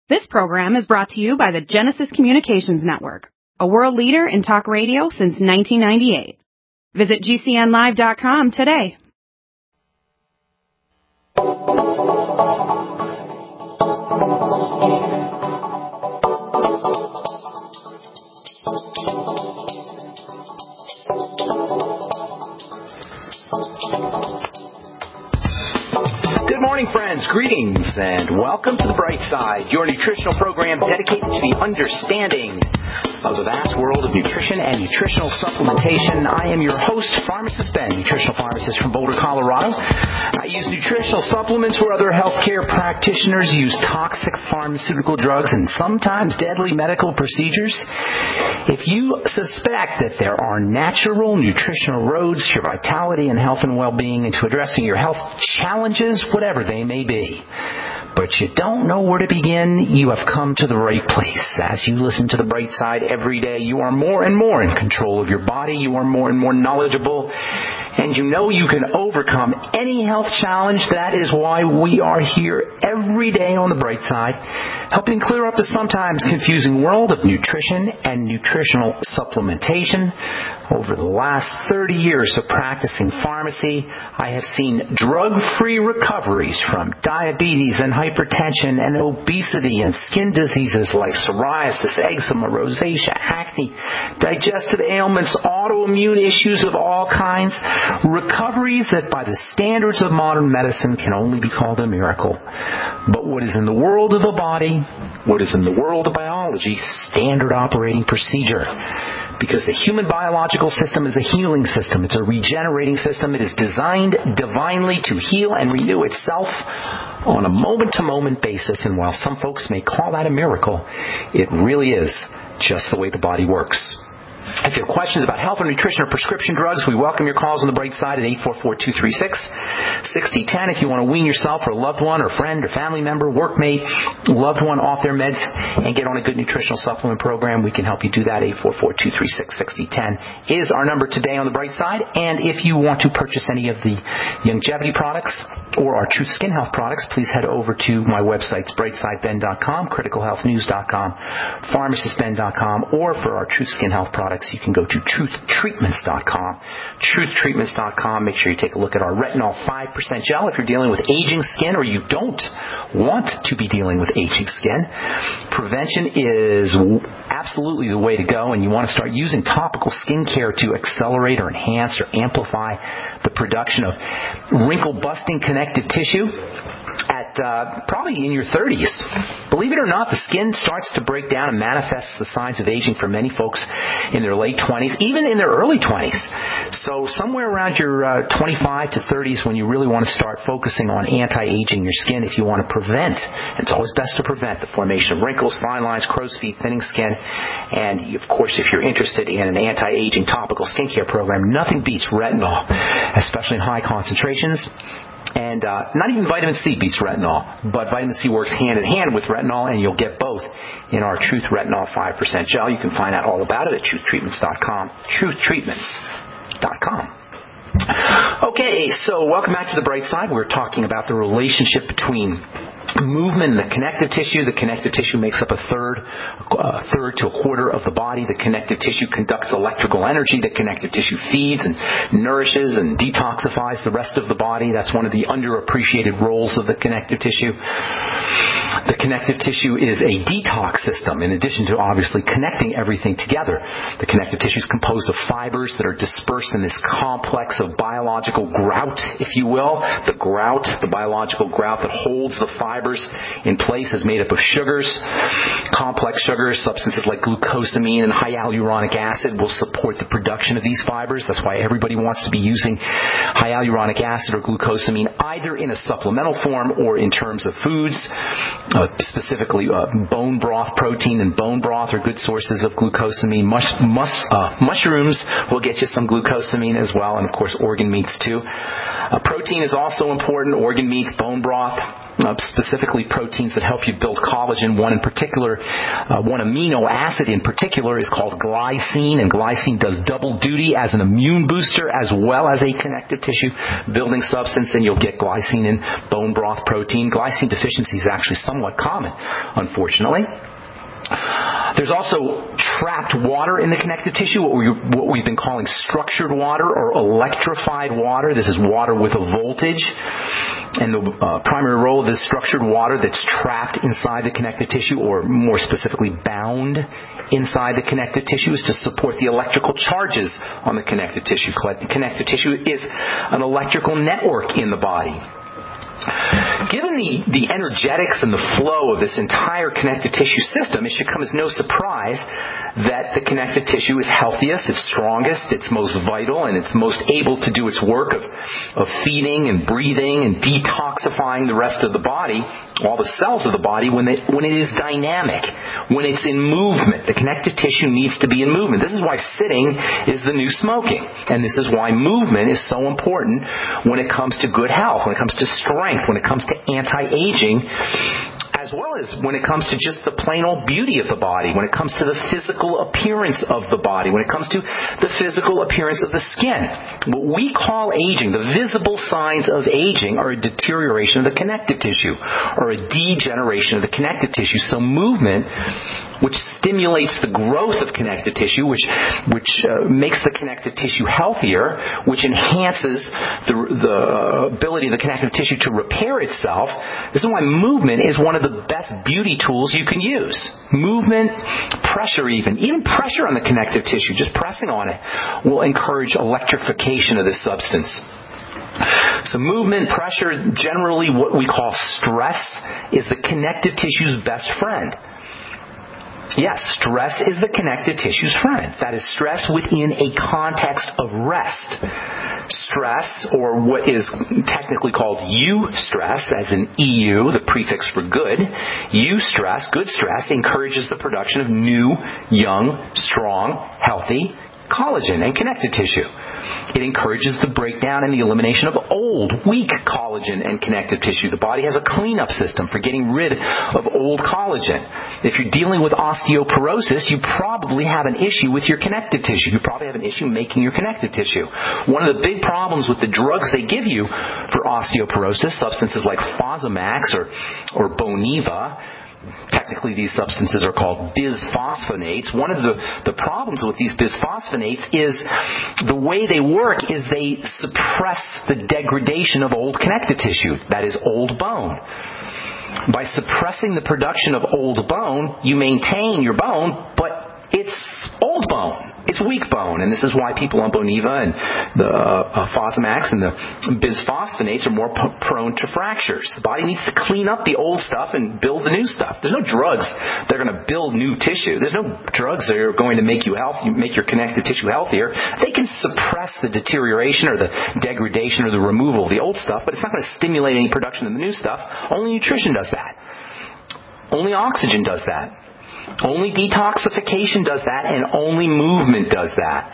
This program is brought to you by the Genesis Communications Network, a world leader in talk radio since 1998. Visit GCNlive.com today. Good morning, friends. Greetings and welcome to The Bright Side, your nutritional program dedicated to the understanding of the vast world of nutrition and nutritional supplementation. I am your host, Pharmacist Ben, nutritional pharmacist from Boulder, Colorado. I use nutritional supplements where other healthcare practitioners use toxic pharmaceutical drugs and sometimes deadly medical procedures. If you suspect that there are natural nutritional roads to your vitality and health and well-being and to addressing your health challenges, whatever they may be, but you don't know where to begin, you have come to the right place. As you listen to The Bright Side every day, you are more and more in control of your body. You are more and more knowledgeable. And you know you can overcome any health challenge. That is why we are here every day on The Bright Side, helping clear up the sometimes confusing world of nutrition and nutritional supplementation. Over the last 30 years of practicing pharmacy, I have seen drug-free recoveries from diabetes and hypertension and obesity and skin diseases like psoriasis, eczema, rosacea, acne, digestive ailments, autoimmune issues of all kinds, recoveries that by the standards of modern medicine can only be called a miracle. But what is in the world of the body, what is in the world of biology, standard operating procedure. Because the human biological system is a healing system. It's a regenerating system. It is designed divinely to heal and renew itself on a moment-to-moment basis. And while some folks may call that a miracle, it really is just the way the body works. If you have questions about health or nutrition or prescription drugs, we welcome your calls on The Bright Side at 844-236-6010. If you want to wean yourself or a loved one or friend or family member, workmate, loved one off their meds and get on a good nutritional supplement program, we can help you do that. 844-236-6010 is our number today on The Bright Side. And if you want to purchase any of the longevity products or our Truth Skin Health products, please head over to my websites, brightsideben.com, criticalhealthnews.com, pharmacistben.com, or for our Truth Skin Health products, you can go to truthtreatments.com. Truthtreatments.com. Make sure you take a look at our retinol 5% gel if you're dealing with aging skin or you don't want to be dealing with aging skin. Prevention is absolutely the way to go, and you want to start using topical skincare to accelerate or enhance or amplify the production of wrinkle-busting connective tissue at probably in your 30s. Believe it or not, the skin starts to break down and manifests the signs of aging for many folks in their late 20s, even in their early 20s. So somewhere around your 25 to 30s when you really want to start focusing on anti-aging your skin if you want to prevent, it's always best to prevent the formation of wrinkles, fine lines, crow's feet, thinning skin. And of course, if you're interested in an anti-aging topical skincare program, nothing beats retinol, especially in high concentrations. And not even vitamin C beats retinol, but vitamin C works hand in hand with retinol, and you'll get both in our Truth Retinol 5% gel. You can find out all about it at truthtreatments.com. Truthtreatments.com. Okay, so welcome back to The Bright Side. We're talking about the relationship between movement and the connective tissue. The connective tissue makes up a third to a quarter of the body. The connective tissue conducts electrical energy. The connective tissue feeds and nourishes and detoxifies the rest of the body. That's one of the underappreciated roles of the connective tissue. The connective tissue is a detox system in addition to obviously connecting everything together. The connective tissue is composed of fibers that are dispersed in this complex of biological grout, if you will. The grout, the biological grout that holds the fibers in place is made up of sugars, complex sugars. Substances like glucosamine and hyaluronic acid will support the production of these fibers. That's why everybody wants to be using hyaluronic acid or glucosamine either in a supplemental form or in terms of foods. Specifically, bone broth, protein and bone broth are good sources of glucosamine. Mushrooms will get you some glucosamine as well, and of course organ meats too. Protein is also important, organ meats, bone broth. specifically proteins that help you build collagen. One in particular, one amino acid in particular is called glycine, and glycine does double duty as an immune booster as well as a connective tissue building substance, and you'll get glycine in bone broth protein. Glycine deficiency is actually somewhat common, unfortunately. There's also trapped water in the connective tissue, what we've been calling structured water or electrified water. This is water with a voltage. And the primary role of this structured water that's trapped inside the connective tissue, or more specifically bound inside the connective tissue, is to support the electrical charges on the connective tissue. Connective tissue is an electrical network in the body. Given the energetics and the flow of this entire connective tissue system, it should come as no surprise that the connective tissue is healthiest, it's strongest, it's most vital, and it's most able to do its work of feeding and breathing and detoxifying the rest of the body, all the cells of the body, when it is dynamic, when it's in movement. The connective tissue needs to be in movement. This is why sitting is the new smoking. And this is why movement is so important when it comes to good health, when it comes to strength, when it comes to anti-aging, as well as when it comes to just the plain old beauty of the body, when it comes to the physical appearance of the body, when it comes to the physical appearance of the skin. What we call aging, the visible signs of aging, are a deterioration of the connective tissue or a degeneration of the connective tissue. So movement, which stimulates the growth of connective tissue, which makes the connective tissue healthier, which enhances the ability of the connective tissue to repair itself. This is why movement is one of the best beauty tools you can use. Movement, pressure even pressure on the connective tissue, just pressing on it, will encourage electrification of this substance. So movement, pressure, generally what we call stress, is the connective tissue's best friend. Yes, stress is the connective tissue's friend. That is stress within a context of rest. Stress, or what is technically called eustress, as in EU, the prefix for good, eustress, good stress, encourages the production of new, young, strong, healthy collagen and connective tissue. It encourages the breakdown and the elimination of old, weak collagen and connective tissue. The body has a cleanup system for getting rid of old collagen. If you're dealing with osteoporosis, you probably have an issue with your connective tissue. You probably have an issue making your connective tissue. One of the big problems with the drugs they give you for osteoporosis, substances like Fosamax or Boniva, technically these substances are called bisphosphonates. One of the problems with these bisphosphonates is the way they work is they suppress the degradation of old connective tissue, that is old bone. By suppressing the production of old bone, you maintain your bone, but it's old bone. It's weak bone, and this is why people on Boniva and the Fosamax and the bisphosphonates are more prone to fractures. The body needs to clean up the old stuff and build the new stuff. There's no drugs that are going to build new tissue. There's no drugs that are going to make you healthy, make your connective tissue healthier. They can suppress the deterioration or the degradation or the removal of the old stuff, but it's not going to stimulate any production of the new stuff. Only nutrition does that. Only oxygen does that. Only detoxification does that, and only movement does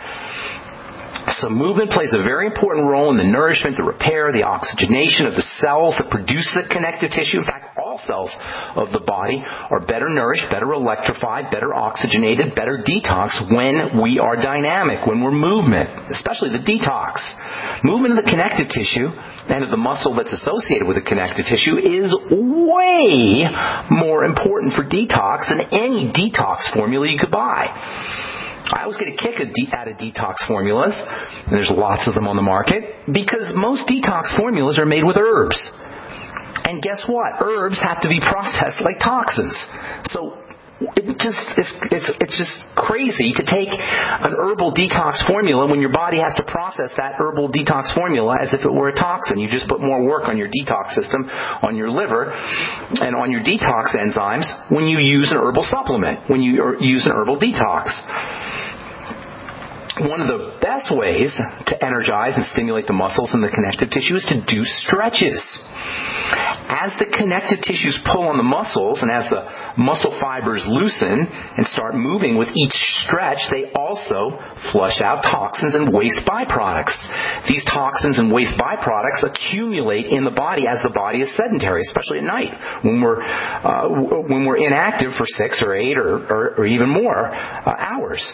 that. So movement plays a very important role in the nourishment, the repair, the oxygenation of the cells that produce the connective tissue. In fact, all cells of the body are better nourished, better electrified, better oxygenated, better detox when we are dynamic, when we're movement, especially the detox. Movement of the connective tissue and of the muscle that's associated with the connective tissue is way more important for detox than any detox formula you could buy. I always get a kick out of detox formulas, and there's lots of them on the market, because most detox formulas are made with herbs. And guess what? Herbs have to be processed like toxins. So it's just crazy to take an herbal detox formula when your body has to process that herbal detox formula as if it were a toxin. You just put more work on your detox system, on your liver, and on your detox enzymes when you use an herbal supplement, when you use an herbal detox. One of the best ways to energize and stimulate the muscles and the connective tissue is to do stretches. as the connective tissues pull on the muscles and as the muscle fibers loosen and start moving with each stretch, they also flush out toxins and waste byproducts. These toxins and waste byproducts accumulate in the body as the body is sedentary, especially at night when we're inactive for 6 or 8 or even more hours.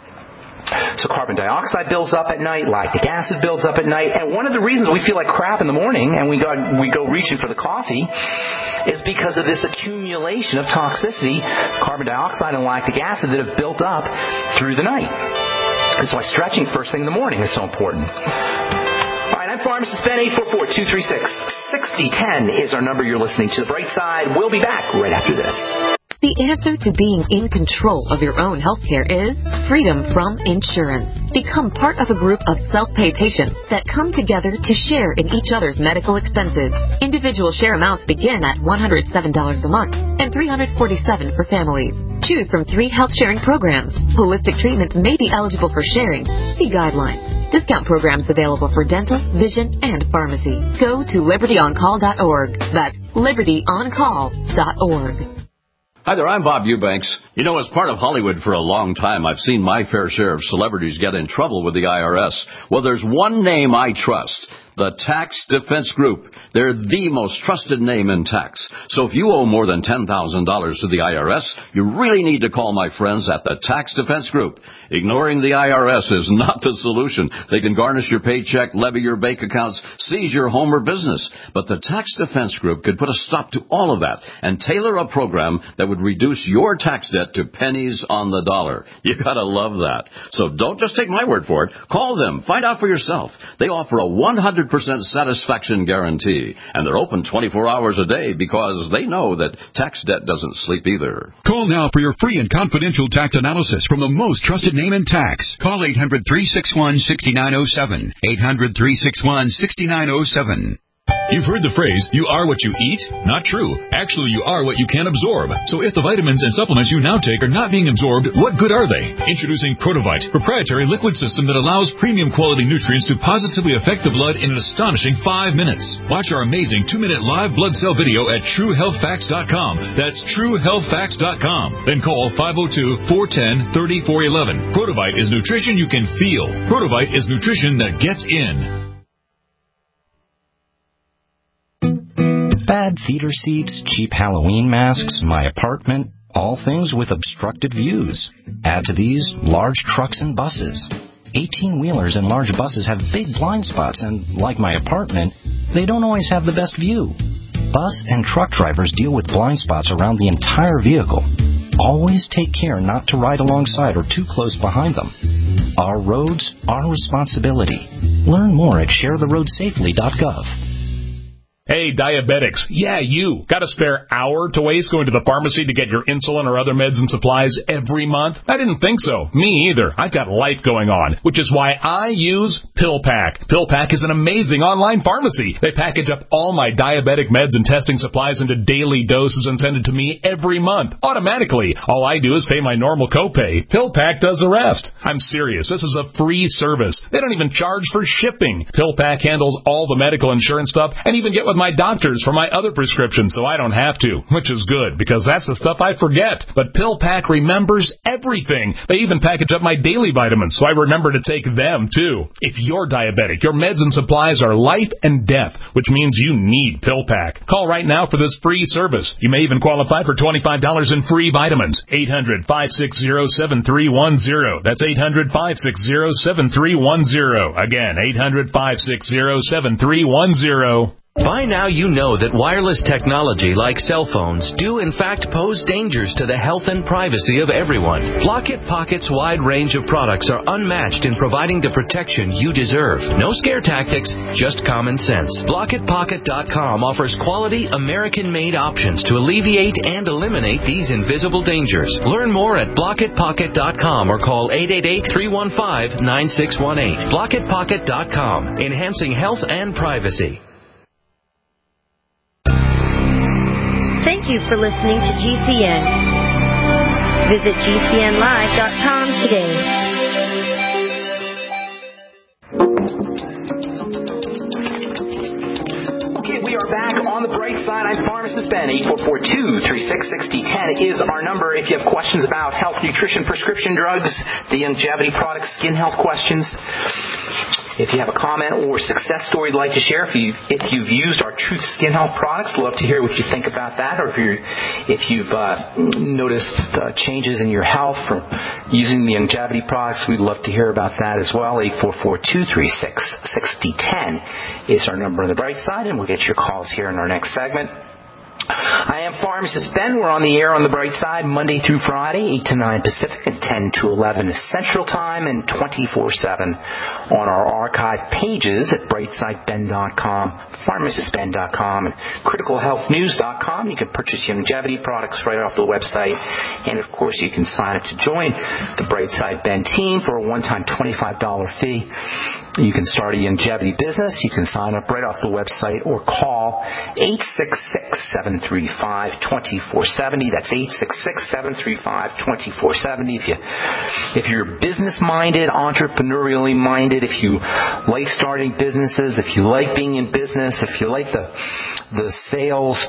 So carbon dioxide builds up at night, lactic acid builds up at night, and one of the reasons we feel like crap in the morning and we go reaching for the coffee is because of this accumulation of toxicity, carbon dioxide and lactic acid that have built up through the night. That's why stretching first thing in the morning is so important. All right, I'm Pharmacist Ben. 844-236-6010 is our number. You're listening to The Bright Side. We'll be back right after this. The answer to being in control of your own healthcare is freedom from insurance. Become part of a group of self-pay patients that come together to share in each other's medical expenses. Individual share amounts begin at $107 a month and $347 for families. Choose from 3 health-sharing programs. Holistic treatments may be eligible for sharing. See guidelines. Discount programs available for dental, vision, and pharmacy. Go to libertyoncall.org. That's libertyoncall.org. Hi there, I'm Bob Eubanks. You know, as part of Hollywood for a long time, I've seen my fair share of celebrities get in trouble with the IRS. Well, there's one name I trust. The Tax Defense Group. They're the most trusted name in tax. So if you owe more than $10,000 to the IRS, you really need to call my friends at the Tax Defense Group. Ignoring the IRS is not the solution. They can garnish your paycheck, levy your bank accounts, seize your home or business. But the Tax Defense Group could put a stop to all of that and tailor a program that would reduce your tax debt to pennies on the dollar. You gotta love that. So don't just take my word for it. Call them. Find out for yourself. They offer a 100% satisfaction guarantee, and they're open 24 hours a day because they know that tax debt doesn't sleep either. Call now for your free and confidential tax analysis from the most trusted name in tax. Call 800-361-6907. 800-361-6907. You've heard the phrase, you are what you eat? Not true. Actually, you are what you can absorb. So if the vitamins and supplements you now take are not being absorbed, what good are they? Introducing Protovite, proprietary liquid system that allows premium quality nutrients to positively affect the blood in an astonishing 5 minutes. Watch our amazing 2-minute live blood cell video at TrueHealthFacts.com. That's TrueHealthFacts.com. Then call 502-410-3411. Protovite is nutrition you can feel. Protovite is nutrition that gets in. Bad theater seats, cheap Halloween masks, my apartment, all things with obstructed views. Add to these, large trucks and buses. 18-wheelers and large buses have big blind spots, and like my apartment, they don't always have the best view. Bus and truck drivers deal with blind spots around the entire vehicle. Always take care not to ride alongside or too close behind them. Our roads, our responsibility. Learn more at sharetheroadsafely.gov. Hey, diabetics. Yeah, you. Got a spare hour to waste going to the pharmacy to get your insulin or other meds and supplies every month? I didn't think so. Me either. I've got life going on, which is why I use PillPack. PillPack is an amazing online pharmacy. They package up all my diabetic meds and testing supplies into daily doses and send it to me every month, automatically. All I do is pay my normal copay. PillPack does the rest. I'm serious. This is a free service. They don't even charge for shipping. PillPack handles all the medical insurance stuff and even get with my doctors for my other prescriptions, so I don't have to, which is good, because that's the stuff I forget. But PillPack remembers everything. They even package up my daily vitamins, so I remember to take them, too. If you're diabetic, your meds and supplies are life and death, which means you need PillPack. Call right now for this free service. You may even qualify for $25 in free vitamins. 800-560-7310. That's 800-560-7310. Again, 800-560-7310. By now you know that wireless technology like cell phones do in fact pose dangers to the health and privacy of everyone. Blockit Pocket's wide range of products are unmatched in providing the protection you deserve. No scare tactics, just common sense. BlockitPocket.com offers quality American-made options to alleviate and eliminate these invisible dangers. Learn more at BlockitPocket.com or call 888-315-9618. BlockitPocket.com, enhancing health and privacy. Thank you for listening to GCN. Visit GCNlive.com today. Okay, we are back on the bright side. I'm 844-236-6010 is our number. If you have questions about health, nutrition, prescription drugs, the longevity products, skin health questions, if you have a comment or success story you'd like to share, if you've used our Truth Skin Health products, love to hear what you think about that. Or if you've noticed changes in your health from using the longevity products, we'd love to hear about that as well. 844-236-6010 is our number on the bright side, and we'll get your calls here in our next segment. I am Pharmacist Ben. We're on the air on the bright side Monday through Friday, 8 to 9 Pacific and 10 to 11 Central Time, and 24/7 on our archive pages at brightsideben.com, pharmacistben.com, and criticalhealthnews.com. You can purchase longevity products right off the website, and of course you can sign up to join the Brightside Ben team for a one-time $25 fee. You can start a longevity business. You can sign up right off the website or call 866-735-2470. That's 866-735-2470. If you're business-minded, entrepreneurially minded, if you like starting businesses, if you like being in business, if you like the sales,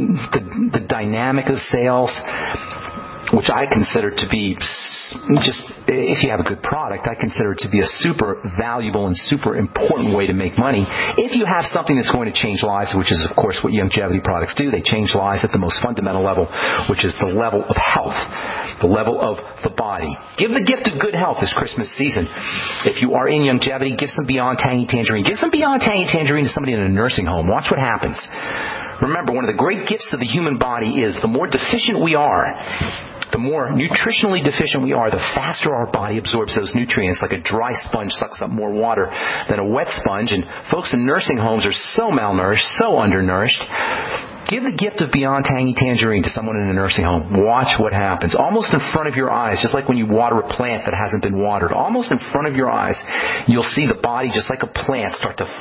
the dynamic of sales, which I consider to be just, if you have a good product, I consider it to be a super valuable and super important way to make money. If you have something that's going to change lives, which is, of course, what longevity products do. They change lives at the most fundamental level, which is the level of health, the level of the body. Give the gift of good health this Christmas season. If you are in longevity, give some Beyond Tangy Tangerine. Give some Beyond Tangy Tangerine to somebody in a nursing home. Watch what happens. Remember, one of the great gifts of the human body is the more deficient we are, the more nutritionally deficient we are, the faster our body absorbs those nutrients. Like a dry sponge sucks up more water than a wet sponge. And folks in nursing homes are so malnourished, so undernourished. Give the gift of Beyond Tangy Tangerine to someone in a nursing home. Watch what happens. Almost in front of your eyes, just like when you water a plant that hasn't been watered. Almost in front of your eyes, you'll see the body, just like a plant, start to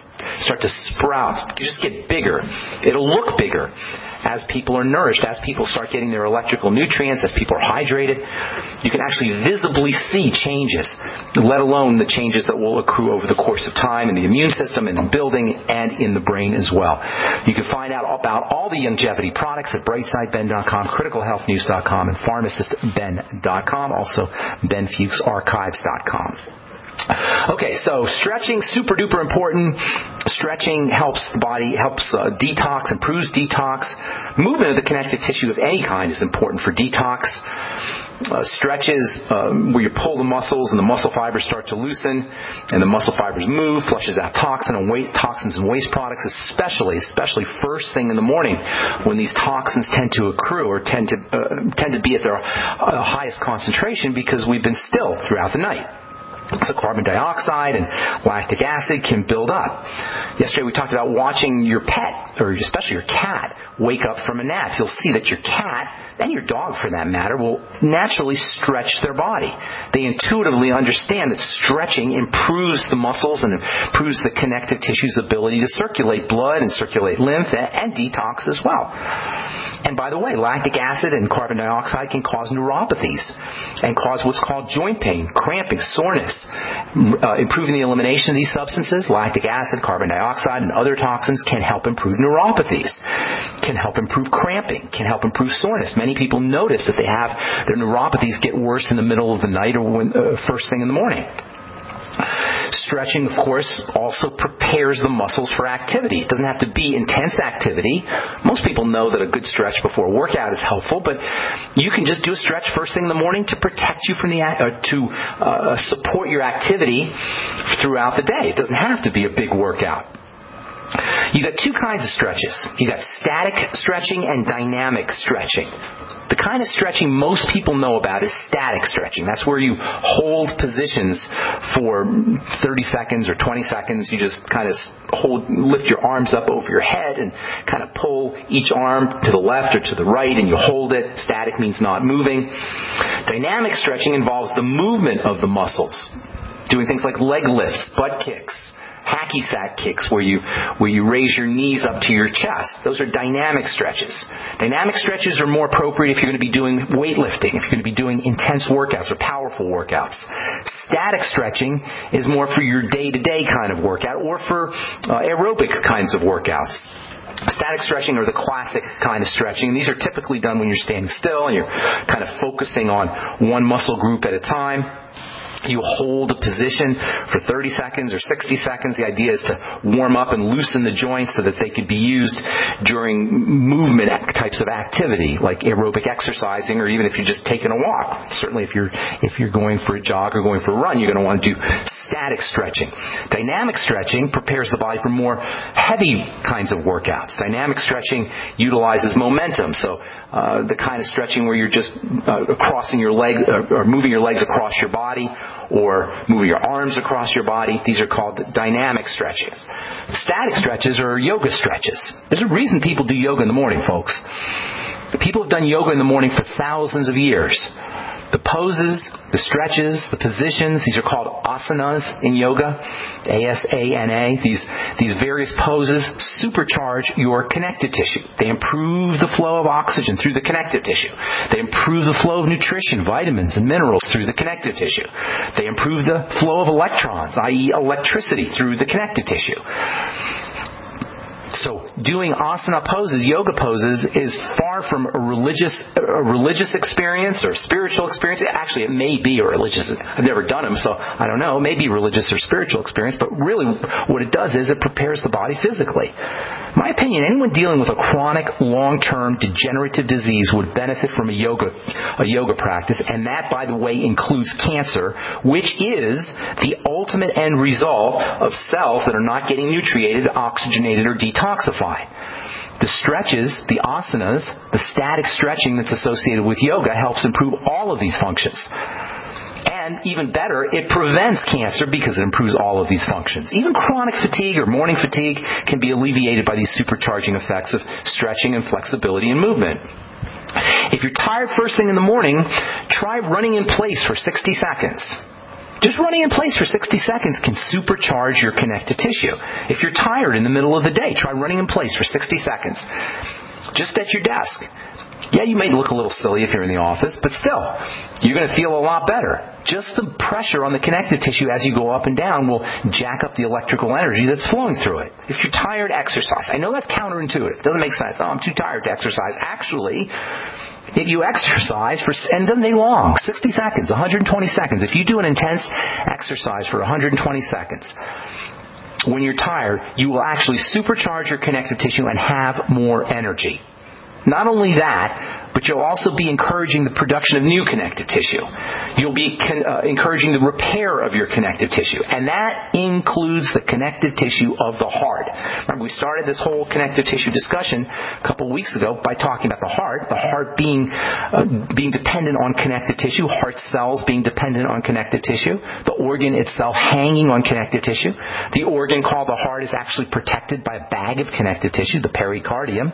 sprout. You just get bigger. It'll look bigger as people are nourished, as people start getting their electrical nutrients, as people are hydrated. You can actually visibly see changes, let alone the changes that will accrue over the course of time in the immune system, in the building, and in the brain as well. You can find out about all the longevity products at brightsideben.com, criticalhealthnews.com, and pharmacistben.com, also benfuchsarchives.com. Okay, so stretching, super duper important. Stretching helps the body, helps detox, improves detox. Movement of the connective tissue of any kind is important for detox. Stretches where you pull the muscles and the muscle fibers start to loosen and the muscle fibers move, flushes out toxins and waste products, especially first thing in the morning when these toxins tend to accrue or tend to be at their highest concentration because we've been still throughout the night. So carbon dioxide and lactic acid can build up. Yesterday we talked about watching your pet, or especially your cat, wake up from a nap. You'll see that your cat, and your dog for that matter, will naturally stretch their body. They intuitively understand that stretching improves the muscles and improves the connective tissue's ability to circulate blood and circulate lymph and detox as well. And by the way, lactic acid and carbon dioxide can cause neuropathies and cause what's called joint pain, cramping, soreness. Improving the elimination of these substances, lactic acid, carbon dioxide, and other toxins can help improve neuropathies, can help improve cramping, can help improve soreness. Many people notice that they have their neuropathies get worse in the middle of the night or first thing in the morning. Stretching, of course, also prepares the muscles for activity. It doesn't have to be intense activity. Most people know that a good stretch before a workout is helpful, but you can just do a stretch first thing in the morning to protect you from support your activity throughout the day. It doesn't have to be a big workout. You got two kinds of stretches. You got static stretching and dynamic stretching. The kind of stretching most people know about is static stretching. That's where you hold positions for 30 seconds or 20 seconds. You just kind of lift your arms up over your head and kind of pull each arm to the left or to the right, and you hold it. Static means not moving. Dynamic stretching involves the movement of the muscles, doing things like leg lifts, butt kicks, hacky sack kicks where you raise your knees up to your chest. Those are dynamic stretches. Dynamic stretches are more appropriate if you're going to be doing weightlifting, if you're going to be doing intense workouts or powerful workouts. Static stretching is more for your day-to-day kind of workout or for aerobic kinds of workouts. Static stretching are the classic kind of stretching. These are typically done when you're standing still and you're kind of focusing on one muscle group at a time. You hold a position for 30 seconds or 60 seconds. The idea is to warm up and loosen the joints so that they could be used during movement types of activity, like aerobic exercising, or even if you're just taking a walk. Certainly if you're going for a jog or going for a run, you're going to want to do static stretching. Dynamic stretching prepares the body for more heavy kinds of workouts. Dynamic stretching utilizes momentum. So the kind of stretching where you're just crossing your legs or moving your legs across your body, or moving your arms across your body. These are called dynamic stretches. Static stretches are yoga stretches. There's a reason people do yoga in the morning, folks. People have done yoga in the morning for thousands of years. The poses, the stretches, the positions, these are called asanas in yoga, A-S-A-N-A. These various poses supercharge your connective tissue. They improve the flow of oxygen through the connective tissue. They improve the flow of nutrition, vitamins, and minerals through the connective tissue. They improve the flow of electrons, i.e. electricity, through the connective tissue. So doing asana poses, yoga poses, is far from a religious experience or spiritual experience. Actually, it may be a religious. I've never done them, so I don't know. It may be a religious or spiritual experience, but really what it does is it prepares the body physically. In my opinion, anyone dealing with a chronic, long-term degenerative disease would benefit from a yoga practice, and that, by the way, includes cancer, which is the ultimate end result of cells that are not getting nutriated, oxygenated, or detoxified. The stretches, the asanas, the static stretching that's associated with yoga helps improve all of these functions. And even better, it prevents cancer because it improves all of these functions. Even chronic fatigue or morning fatigue can be alleviated by these supercharging effects of stretching and flexibility and movement. If you're tired first thing in the morning, try running in place for 60 seconds. Just running in place for 60 seconds can supercharge your connective tissue. If you're tired in the middle of the day, try running in place for 60 seconds. Just at your desk. Yeah, you may look a little silly if you're in the office, but still, you're going to feel a lot better. Just the pressure on the connective tissue as you go up and down will jack up the electrical energy that's flowing through it. If you're tired, exercise. I know that's counterintuitive. It doesn't make sense. Oh, I'm too tired to exercise. Actually, if you exercise and it doesn't take long, 60 seconds, 120 seconds. If you do an intense exercise for 120 seconds, when you're tired, you will actually supercharge your connective tissue and have more energy. Not only that, but you'll also be encouraging the production of new connective tissue. You'll be encouraging the repair of your connective tissue. And that includes the connective tissue of the heart. Remember, we started this whole connective tissue discussion a couple of weeks ago by talking about the heart being dependent on connective tissue, heart cells being dependent on connective tissue, the organ itself hanging on connective tissue. The organ called the heart is actually protected by a bag of connective tissue, the pericardium.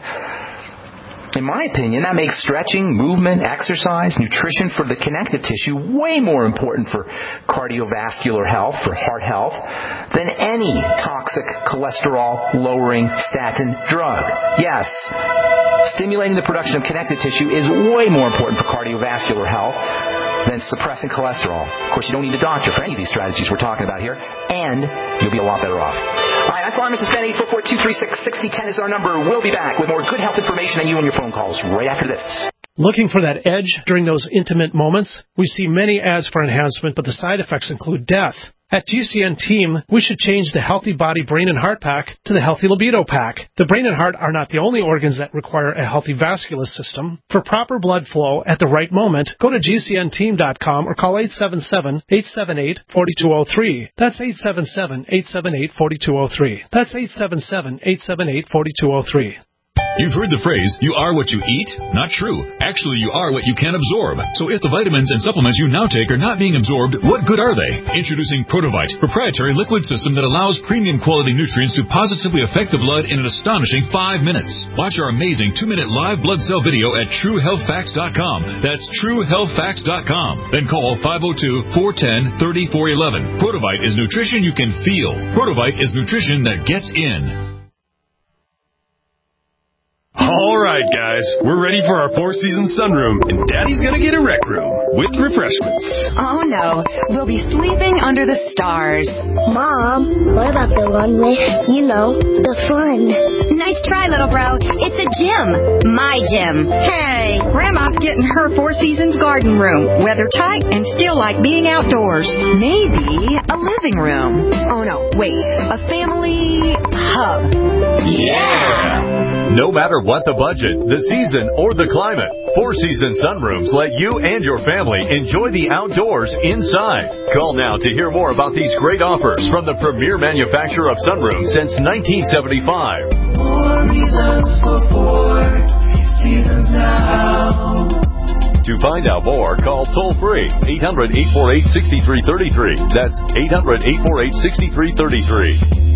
In my opinion, that makes stretching, movement, exercise, nutrition for the connective tissue way more important for cardiovascular health, for heart health, than any toxic cholesterol-lowering statin drug. Yes, stimulating the production of connective tissue is way more important for cardiovascular health than suppressing cholesterol. Of course, you don't need a doctor for any of these strategies we're talking about here, and you'll be a lot better off. All right, that's Pharmacist Ben. 844-236-6010 is our number. We'll be back with more good health information and you and your phone calls right after this. Looking for that edge during those intimate moments? We see many ads for enhancement, but the side effects include death. At GCN Team, we should change the Healthy Body, Brain, and Heart Pack to the Healthy Libido Pack. The brain and heart are not the only organs that require a healthy vascular system. For proper blood flow at the right moment, go to GCNteam.com or call 877-878-4203. That's 877-878-4203. That's 877-878-4203. You've heard the phrase, you are what you eat? Not true. Actually, you are what you can absorb. So if the vitamins and supplements you now take are not being absorbed, what good are they? Introducing Protovite, proprietary liquid system that allows premium quality nutrients to positively affect the blood in an astonishing 5 minutes. Watch our amazing 2-minute live blood cell video at TrueHealthFacts.com. That's TrueHealthFacts.com. Then call 502-410-3411. Protovite is nutrition you can feel. Protovite is nutrition that gets in. All right, guys. We're ready for our four-season sunroom, and Daddy's gonna get a rec room with refreshments. Oh, no. We'll be sleeping under the stars. Mom, what about the one with, the fun? Nice try, little bro. It's a gym. My gym. Hey, Grandma's getting her Four Seasons garden room. Weather tight and still like being outdoors. Maybe a living room. Oh, no. Wait. A family hub. Yeah! No matter what the budget, the season, or the climate, Four Seasons Sunrooms let you and your family enjoy the outdoors inside. Call now to hear more about these great offers from the premier manufacturer of sunrooms since 1975. More reasons for Four Seasons now. To find out more, call toll-free 800-848-6333. That's 800-848-6333.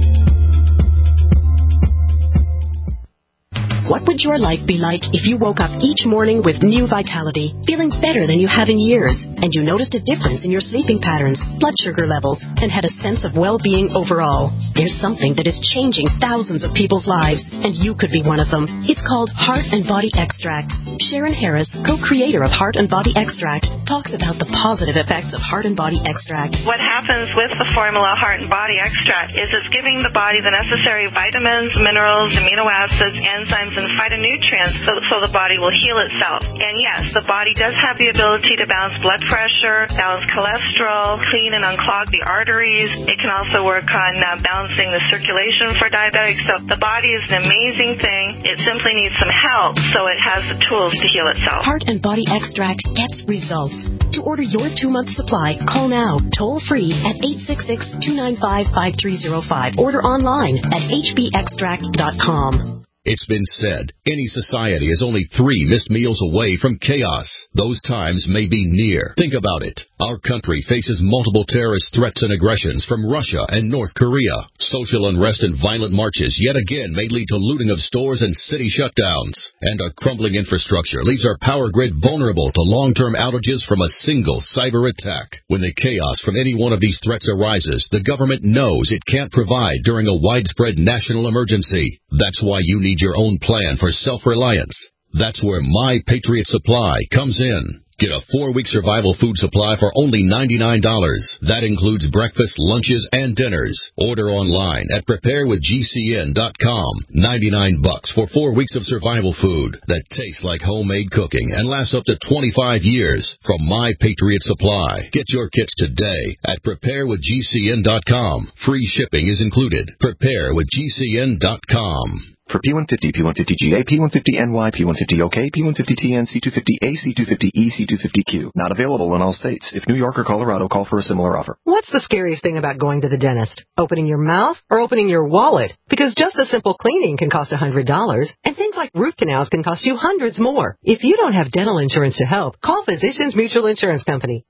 What would your life be like if you woke up each morning with new vitality, feeling better than you have in years, and you noticed a difference in your sleeping patterns, blood sugar levels, and had a sense of well-being overall? There's something that is changing thousands of people's lives, and you could be one of them. It's called Heart and Body Extract. Sharon Harris, co-creator of Heart and Body Extract, talks about the positive effects of Heart and Body Extract. What happens with the formula Heart and Body Extract is it's giving the body the necessary vitamins, minerals, amino acids, enzymes, and phytonutrients so the body will heal itself. And yes, the body does have the ability to balance blood pressure, balance cholesterol, clean and unclog the arteries. It can also work on balancing the circulation for diabetics. So the body is an amazing thing. It simply needs some help so it has the tools to heal itself. Heart and Body Extract gets results. To order your 2-month supply, call now, toll free at 866-295-5305. Order online at hbextract.com. It's been said, any society is only 3 missed meals away from chaos. Those times may be near. Think about it. Our country faces multiple terrorist threats and aggressions from Russia and North Korea. Social unrest and violent marches yet again may lead to looting of stores and city shutdowns. And a crumbling infrastructure leaves our power grid vulnerable to long-term outages from a single cyber attack. When the chaos from any one of these threats arises, the government knows it can't provide during a widespread national emergency. That's why you need your own plan for self-reliance. That's where My Patriot Supply comes in. Get a 4-week survival food supply for only $99. That includes breakfast, lunches, and dinners. Order online at preparewithgcn.com. $99 for 4 weeks of survival food that tastes like homemade cooking and lasts up to 25 years from My Patriot Supply. Get your kits today at preparewithgcn.com. Free shipping is included. Preparewithgcn.com. For P150, P150GA, P150NY, P150OK, P150TN, C250A, C250E, C250Q. Not available in all states. If New York or Colorado, call for a similar offer. What's the scariest thing about going to the dentist? Opening your mouth or opening your wallet? Because just a simple cleaning can cost $100, and things like root canals can cost you hundreds more. If you don't have dental insurance to help, call Physicians Mutual Insurance Company.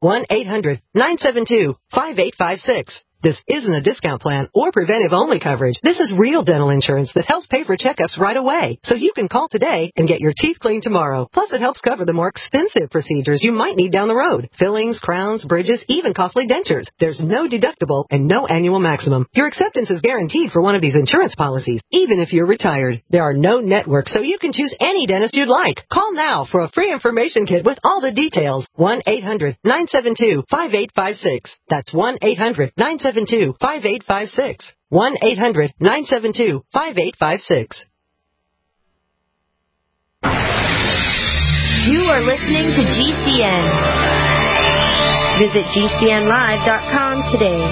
1-800-972-5856. This isn't a discount plan or preventive-only coverage. This is real dental insurance that helps pay for checkups right away. So you can call today and get your teeth cleaned tomorrow. Plus, it helps cover the more expensive procedures you might need down the road. Fillings, crowns, bridges, even costly dentures. There's no deductible and no annual maximum. Your acceptance is guaranteed for one of these insurance policies, even if you're retired. There are no networks, so you can choose any dentist you'd like. Call now for a free information kit with all the details. 1-800-972-5856. That's 1-800-972-5856. 1-800-972-5856. You are listening to GCN. Visit GCNlive.com today.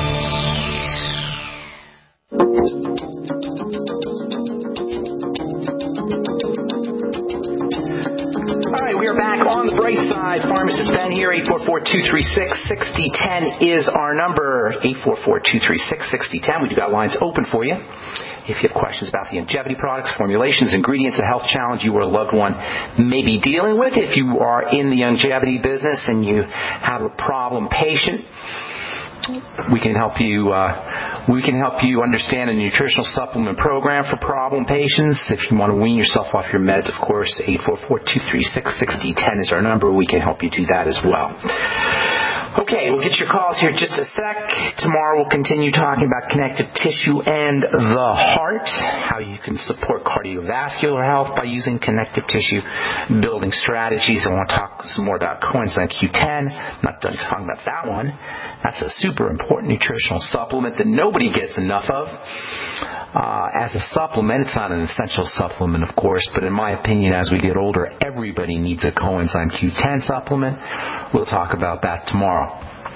We are back on the bright side. Pharmacist Ben here. 844-236-6010 is our number. 844-236-6010. We've got lines open for you. If you have questions about the longevity products, formulations, ingredients, a health challenge you or a loved one may be dealing with, if you are in the longevity business and you have a problem patient, we can help you. We can help you understand a nutritional supplement program for problem patients. If you want to wean yourself off your meds, of course, 844-236-6010 is our number. We can help you do that as well. Okay, we'll get your calls here in just a sec. Tomorrow we'll continue talking about connective tissue and the heart, how you can support cardiovascular health by using connective tissue building strategies. I want to talk some more about coenzyme Q10. I'm not done talking about that one. That's a super important nutritional supplement that nobody gets enough of. As a supplement, it's not an essential supplement, of course, but in my opinion, as we get older, everybody needs a coenzyme Q10 supplement. We'll talk about that tomorrow.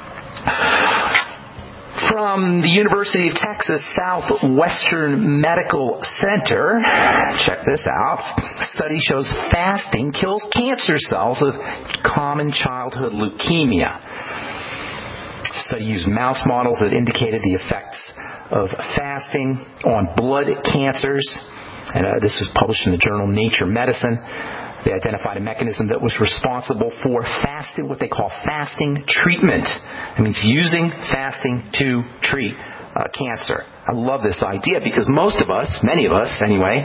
From the University of Texas Southwestern Medical Center, check this out. Study shows fasting kills cancer cells of common childhood leukemia. Study used mouse models that indicated the effects of fasting on blood cancers. And this was published in the journal Nature Medicine. They identified a mechanism that was responsible for fasting, what they call fasting treatment. It means using fasting to treat cancer. I love this idea because most of us, many of us anyway,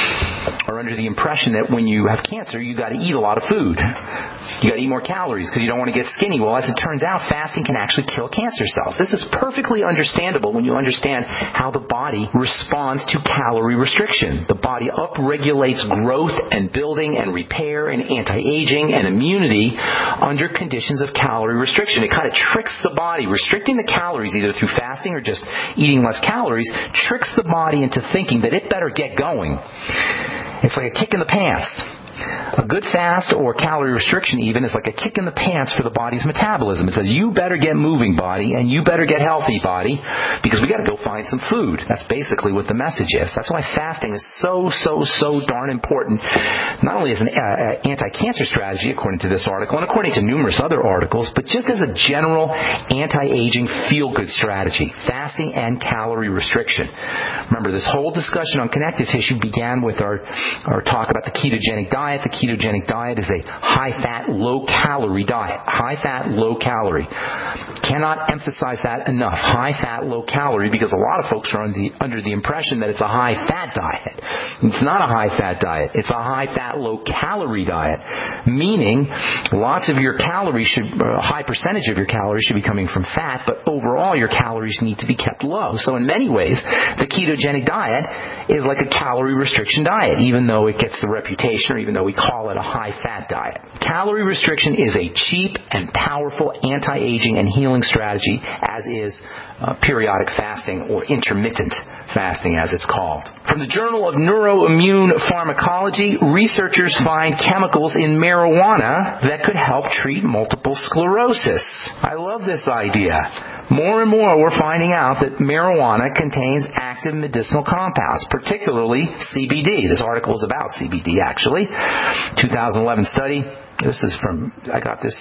are under the impression that when you have cancer, you got to eat a lot of food. You got to eat more calories because you don't want to get skinny. Well, as it turns out, fasting can actually kill cancer cells. This is perfectly understandable when you understand how the body responds to calorie restriction. The body upregulates growth and building and repair and anti-aging and immunity under conditions of calorie restriction. It kind of tricks the body. Restricting the calories either through fasting or just eating less calories tricks the body into thinking that it better get going. It's like a kick in the pants. A good fast or calorie restriction even is like a kick in the pants for the body's metabolism. It says, you better get moving, body, and you better get healthy, body, because we got to go find some food. That's basically what the message is. That's why fasting is so darn important, not only as an anti-cancer strategy, according to this article, and according to numerous other articles, but just as a general anti-aging feel-good strategy. Fasting and calorie restriction. Remember, this whole discussion on connective tissue began with our talk about the ketogenic diet. The ketogenic diet is a high-fat, low-calorie diet. High-fat, low-calorie. Cannot emphasize that enough. High-fat, low-calorie, because a lot of folks are under the impression that it's a high-fat diet. It's not a high-fat diet. It's a high-fat, low-calorie diet, meaning lots of your calories a high percentage of your calories should be coming from fat, but overall your calories need to be kept low. So in many ways, the ketogenic diet is like a calorie restriction diet, even though it gets the reputation, or even though we call it a high-fat diet. Calorie restriction is a cheap and powerful anti-aging and healing strategy, as is periodic fasting, or intermittent fasting as it's called. From the Journal of Neuroimmune Pharmacology, researchers find chemicals in marijuana that could help treat multiple sclerosis. I love this idea. More and more we're finding out that marijuana contains active medicinal compounds, particularly CBD. This article is about CBD, actually. 2011 study. I got this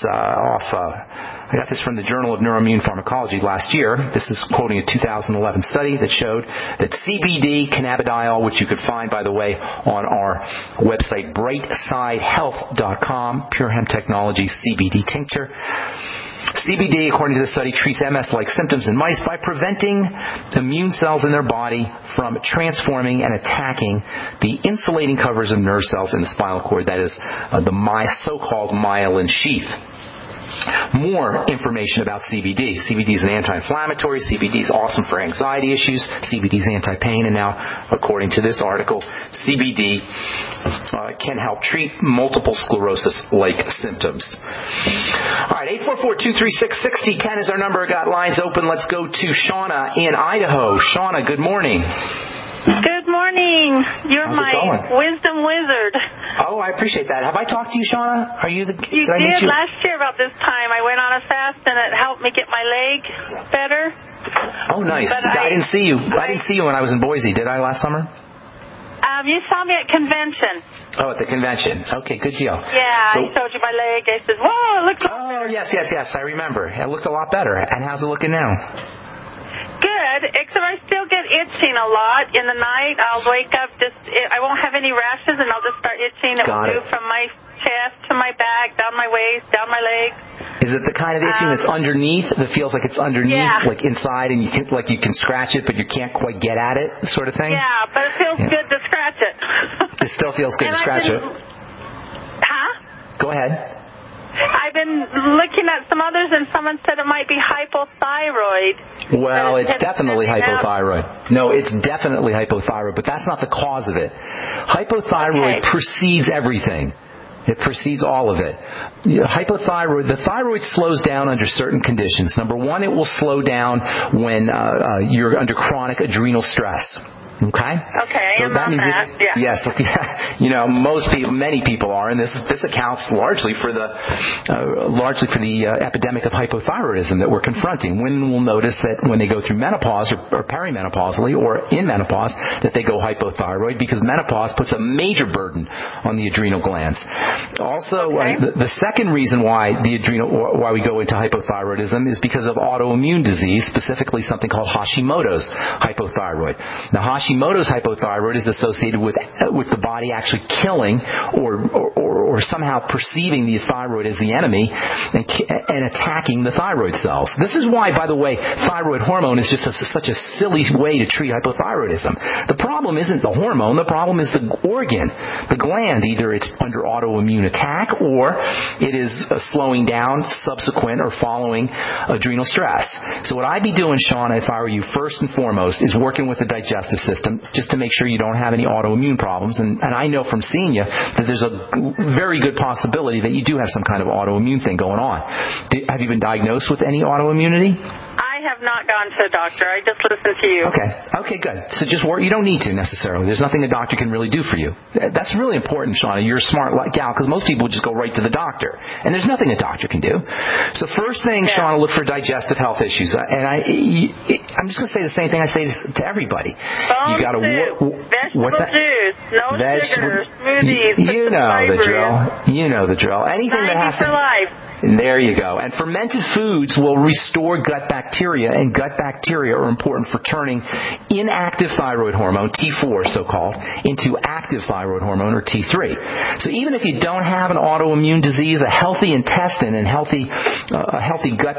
from the Journal of Neuroimmune Pharmacology last year. This is quoting a 2011 study that showed that CBD, cannabidiol, which you could find, by the way, on our website, brightsidehealth.com, Pure Hemp Technology CBD tincture. CBD, according to the study, treats MS-like symptoms in mice by preventing immune cells in their body from transforming and attacking the insulating covers of nerve cells in the spinal cord, that is, the so-called myelin sheath. More information about CBD. CBD is an anti-inflammatory. CBD is awesome for anxiety issues. CBD is anti-pain. And now, according to this article, CBD can help treat multiple sclerosis-like symptoms. All right, 844-236-6010 is our number. Got lines open. Let's go to Shauna in Idaho. Shauna, good morning. Good morning. You're How's my wisdom wizard. Oh, I appreciate that. Have I talked to you, Shauna? Are you the? You did last year about this time. I went on a fast and it helped me get my leg better. Oh, nice. I didn't see you. I didn't see you when I was in Boise. Did I last summer? You saw me at convention. Oh, at the convention. Okay, good deal. Yeah, I showed you my leg. I said, whoa, it looks a lot better. Yes. I remember. It looked a lot better. And how's it looking now? Good, except I still get itching a lot in the night. I'll wake up, I won't have any rashes, and I'll just start itching. It will move from my chest to my back, down my waist, down my legs. Is it the kind of itching that's underneath, that feels like it's underneath, like inside, and you can scratch it, but you can't quite get at it, sort of thing? Yeah, but it feels good to scratch it. It still feels good to scratch it. Huh? Go ahead. I've been looking got some others, and someone said it might be hypothyroid. Well, it's definitely hypothyroid. No, it's definitely hypothyroid, but that's not the cause of it. Hypothyroid precedes everything. It precedes all of it. Hypothyroid, the thyroid slows down under certain conditions. Number one, it will slow down when you're under chronic adrenal stress. Okay. So that means yes. Many people are, and this accounts largely for the epidemic of hypothyroidism that we're confronting. Women will notice that when they go through menopause or perimenopausally or in menopause that they go hypothyroid because menopause puts a major burden on the adrenal glands. Also, the second reason why we go into hypothyroidism is because of autoimmune disease, specifically something called Hashimoto's hypothyroid. Now, Hashimoto's hypothyroid is associated with the body actually killing or somehow perceiving the thyroid as the enemy and attacking the thyroid cells. This is why, by the way, thyroid hormone is just such a silly way to treat hypothyroidism. The problem isn't the hormone. The problem is the organ, the gland. Either it's under autoimmune attack or it is slowing down subsequent or following adrenal stress. So what I'd be doing, Shauna, if I were you, first and foremost, is working with the digestive system just to make sure you don't have any autoimmune problems. And I know from seeing you that there's a very good possibility that you do have some kind of autoimmune thing going on. Have you been diagnosed with any autoimmunity? I have not gone to a doctor. I just listened to you. Okay, good. So just work. You don't need to necessarily. There's nothing a doctor can really do for you. That's really important, Shauna. You're a smart gal because most people just go right to the doctor, and there's nothing a doctor can do. So first thing, Shauna, look for digestive health issues. And I'm just going to say the same thing I say to everybody. You got to vegetable juice, no sugar, smoothies. You know the drill. You know the drill. Anything that has for life. There you go. And fermented foods will restore gut bacteria, and gut bacteria are important for turning inactive thyroid hormone, T4 so-called, into active thyroid hormone, or T3. So even if you don't have an autoimmune disease, a healthy intestine and a healthy gut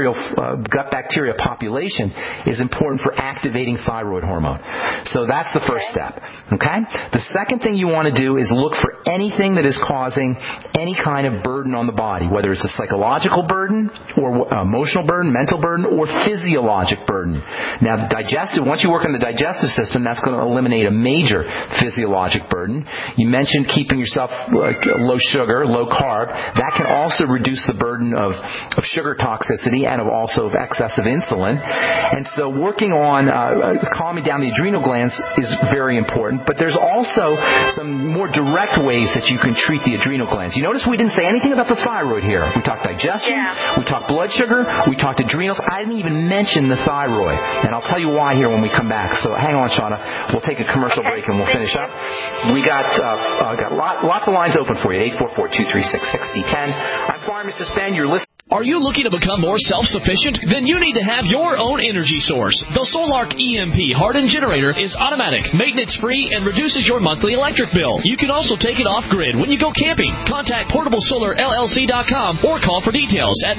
bacteria population is important for activating thyroid hormone. So that's the first step. Okay? The second thing you want to do is look for anything that is causing any kind of burden on the body, whether it's a psychological burden or emotional burden, mental burden, or physiologic burden. Now, once you work on the digestive system, that's going to eliminate a major physiologic burden. You mentioned keeping yourself low sugar, low carb. That can also reduce the burden of sugar toxicity and of excessive insulin. And so working on calming down the adrenal glands is very important. But there's also some more direct ways that you can treat the adrenal glands. You notice we didn't say anything about the thyroid here. We talked digestion, we talked blood sugar, we talked adrenals. I didn't even mention the thyroid. And I'll tell you why here when we come back. So hang on, Shauna. We'll take a commercial break and we'll finish up. We got lots of lines open for you. 844-236-6010. I'm Pharmacist Ben. You're listening. Are you looking to become more self-sufficient? Then you need to have your own energy source. The Solark EMP hardened generator is automatic, maintenance-free, and reduces your monthly electric bill. You can also take it off-grid when you go camping. Contact PortableSolarLLC.com or call for details at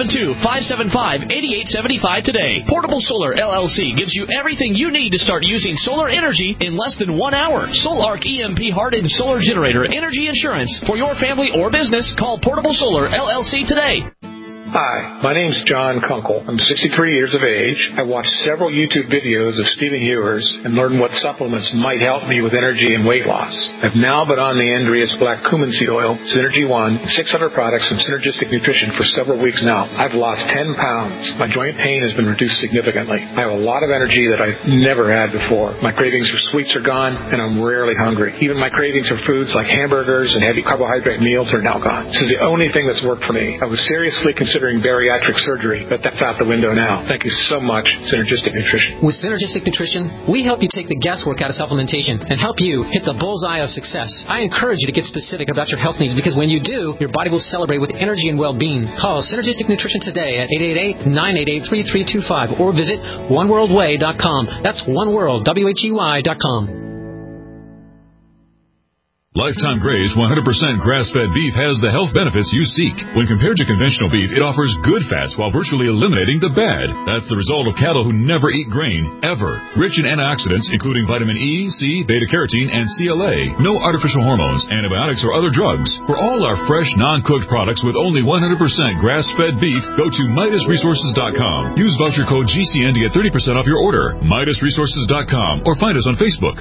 972-575-8875 today. Portable Solar LLC gives you everything you need to start using solar energy in less than 1 hour. Solark EMP hardened solar generator energy insurance for your family or business. Call Portable Solar LLC today. Hi, my name's John Kunkel. I'm 63 years of age. I watched several YouTube videos of Stephen Hewers and learned what supplements might help me with energy and weight loss. I've now been on the Andreas Black Cumin Seed Oil, Synergy One, 600 products and synergistic nutrition for several weeks now. I've lost 10 pounds. My joint pain has been reduced significantly. I have a lot of energy that I've never had before. My cravings for sweets are gone, and I'm rarely hungry. Even my cravings for foods like hamburgers and heavy carbohydrate meals are now gone. This is the only thing that's worked for me. I was seriously considering bariatric surgery, but that's out the window now. Thank you so much, Synergistic Nutrition. With Synergistic Nutrition, we help you take the guesswork out of supplementation and help you hit the bullseye of success. I encourage you to get specific about your health needs because when you do, your body will celebrate with energy and well-being. Call Synergistic Nutrition today at 888-988-3325 or visit oneworldway.com. That's oneworld, WHEY.com. Lifetime Graze 100% grass-fed beef has the health benefits you seek. When compared to conventional beef, it offers good fats while virtually eliminating the bad. That's the result of cattle who never eat grain, ever. Rich in antioxidants, including vitamin E, C, beta-carotene, and CLA. No artificial hormones, antibiotics, or other drugs. For all our fresh, non-cooked products with only 100% grass-fed beef, go to MidasResources.com. Use voucher code GCN to get 30% off your order. MidasResources.com or find us on Facebook.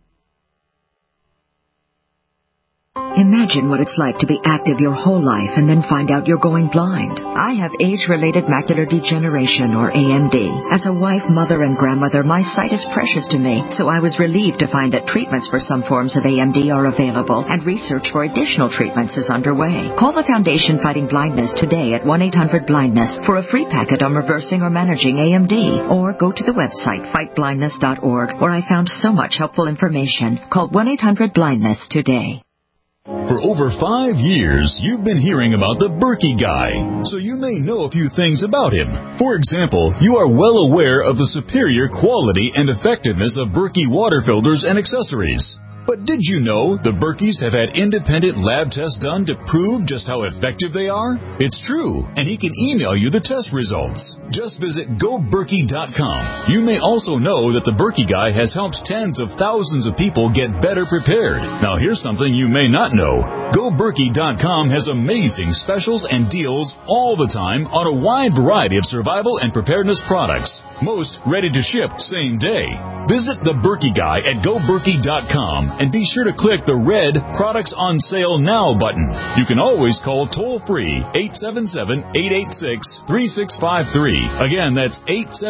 Imagine what it's like to be active your whole life and then find out you're going blind. I have age-related macular degeneration, or AMD. As a wife, mother, and grandmother, my sight is precious to me, so I was relieved to find that treatments for some forms of AMD are available, and research for additional treatments is underway. Call the Foundation Fighting Blindness today at 1-800-BLINDNESS for a free packet on reversing or managing AMD, or go to the website fightblindness.org, where I found so much helpful information. Call 1-800-BLINDNESS today. For over 5 years, you've been hearing about the Berkey Guy, so you may know a few things about him. For example, you are well aware of the superior quality and effectiveness of Berkey water filters and accessories. But did you know the Berkeys have had independent lab tests done to prove just how effective they are? It's true, and he can email you the test results. Just visit GoBerkey.com. You may also know that the Berkey Guy has helped tens of thousands of people get better prepared. Now here's something you may not know. GoBerkey.com has amazing specials and deals all the time on a wide variety of survival and preparedness products. Most ready to ship same day. Visit the Berkey Guy at GoBerkey.com and be sure to click the red Products on Sale Now button. You can always call toll-free 877-886-3653. Again, that's